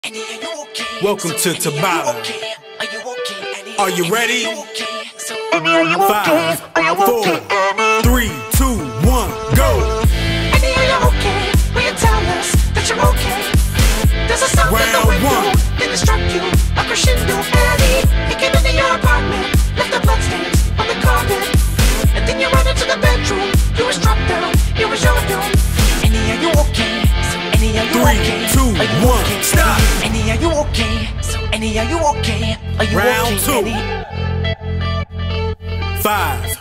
Welcome to Tabata. Are you ready? 5, 4, 3, 2, 1, go! Annie, are you okay? Will you tell us that you're okay? There's a sound in the window, then it struck you, a crescendo. Annie, you came into your apartment, left the bloodstains on the carpet, and then you ran into the bedroom. You were struck down, it was your doom. Annie, are you okay? Annie, are you okay? 3, 2, 1, stop! Annie, are you okay? Annie, are you okay? Are you Round okay, 2. Annie? 5,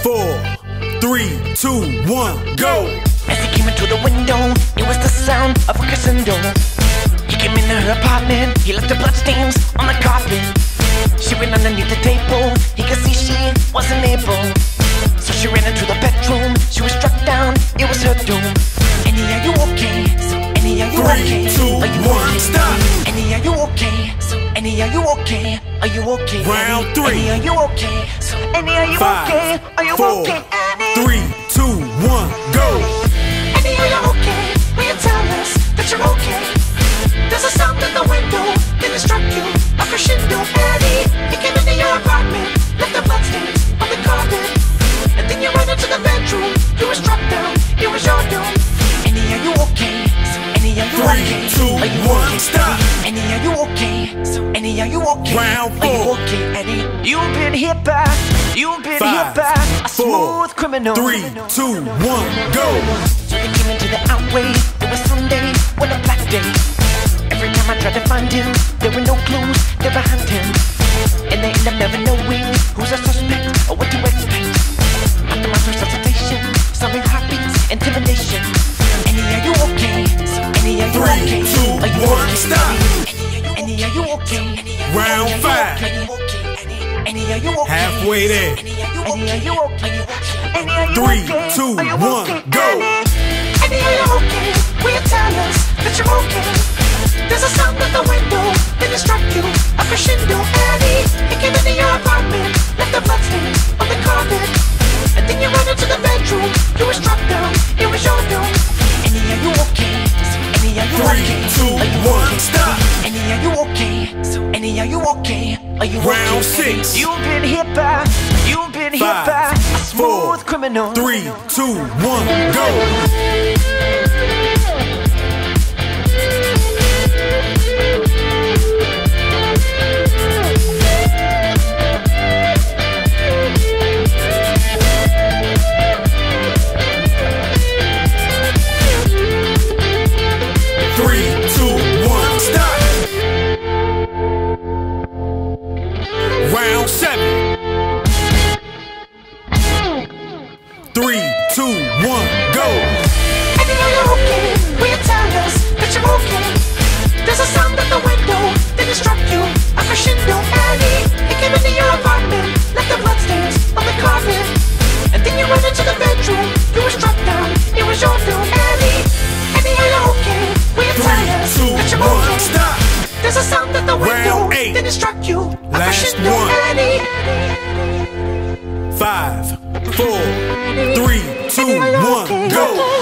4, 3, 2, 1, go! As he came into the window, it was the sound of a crescendo. He came into her apartment, he left the bloodstains on the carpet. She went underneath the table, he could see she wasn't able. So she ran into the bedroom, she was struck down, it was her doom. Annie, are you okay? Annie, are you okay? 3, 2, Are you 1, okay? stop! Annie, are you okay? Annie, are you okay? Are you okay? Round Annie? 3. Annie, are you okay? Annie, are you 5, okay? Are you 4, okay, Annie? 3, 2, 1, go! Annie, are you okay? Will you tell us that you're okay? There's a sound in the window, then it struck you, a crescendo. Annie, you came into your apartment, left the bloodstains on the carpet, and then you ran into the bedroom. You were struck down, it was your doom. Annie, are you okay? Annie, are you 3, okay? 2, Are you 1, okay? stop! Annie, are you okay? Annie, are you okay? Round Are you 4. okay, Annie? You've been hit by, you've been 5, hit by a 4, smooth criminal. 3, 2, 1, go! So they came into the outway. It was Sunday, when a black day. Every time I tried to find him, there were no clues, they're behind him. And they end up never knowing who's a suspect or what to expect. After my resuscitation, solving heartbeats, intimidation. Annie, are you okay? Annie, are you 3, okay? 2, Are you 1, okay? stop! Annie, are you okay? Round 5. Annie, are you okay? Halfway there. Annie, are you okay? Annie, are you 3, okay? 2, Are you 1, okay? go! Annie, are you okay? Will you tell us that you're okay? There's a sound in the window, then it struck you, a crescendo. Annie, you came into your apartment, left the bloodstains on the carpet, and then you ran into the bedroom. You were struck down, it was your doom. Annie, are you okay? Annie, are you 3, okay? 2, Are you 1, okay? stop! Annie, are you okay? Annie, are you okay? Are you Round okay? 6. You've been hit by, you've been hit by 5, a 4, smooth criminal. 3, 2, 1, go! Round 7. 3, 2, 1, go! Annie, are you okay? Will you tell us that you're okay? There's a sound in the window, then it struck you, a crescendo. Annie, you came into your apartment, left the bloodstains on the carpet, and then you ran into the bedroom. You were struck down, it was your doom. Annie, Annie, are you okay? Will you tell us 3, 2, that you're 1, okay? stop! There's a sound in the window, Round 8. then it struck you, a Last crescendo. one. Annie, 5, 4, 3, 2, 1, go!